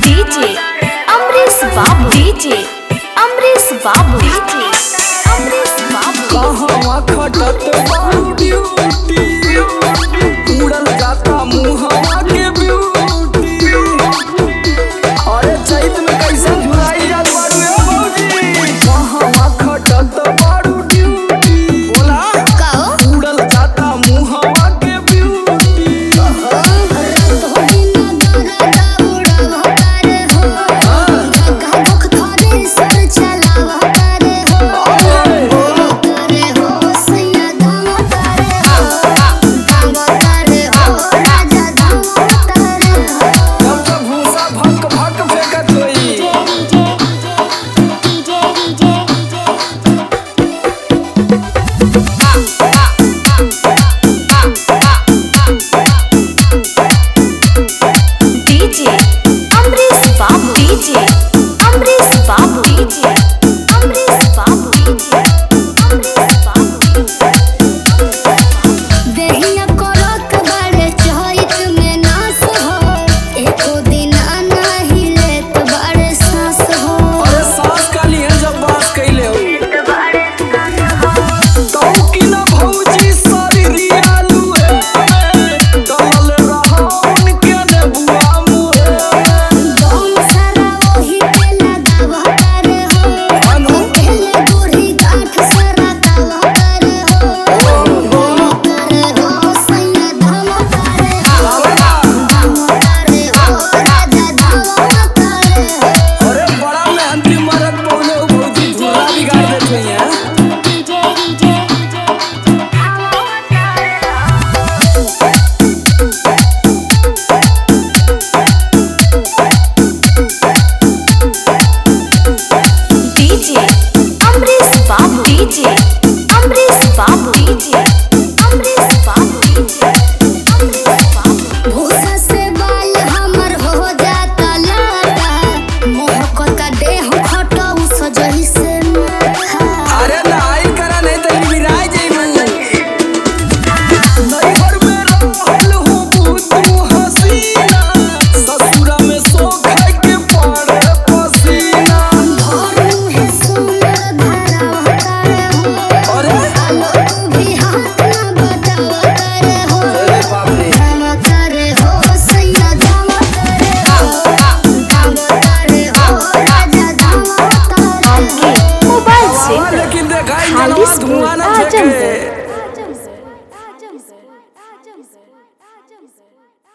DJ Amrish बाबू, DJ Amrish बाबू, DJ Amrish बाबू। कहवा खटत बारू ड्यूटी, उड़ल जाता मुहवा के ब्यूटी। अरे चैत में कैसे झुराई जात बारू ए भौजी। कहवा खटत बारू ड्यूटी, बोला उड़ल जाता मुहवा के ब्यूटी। धुआं ना फेंके।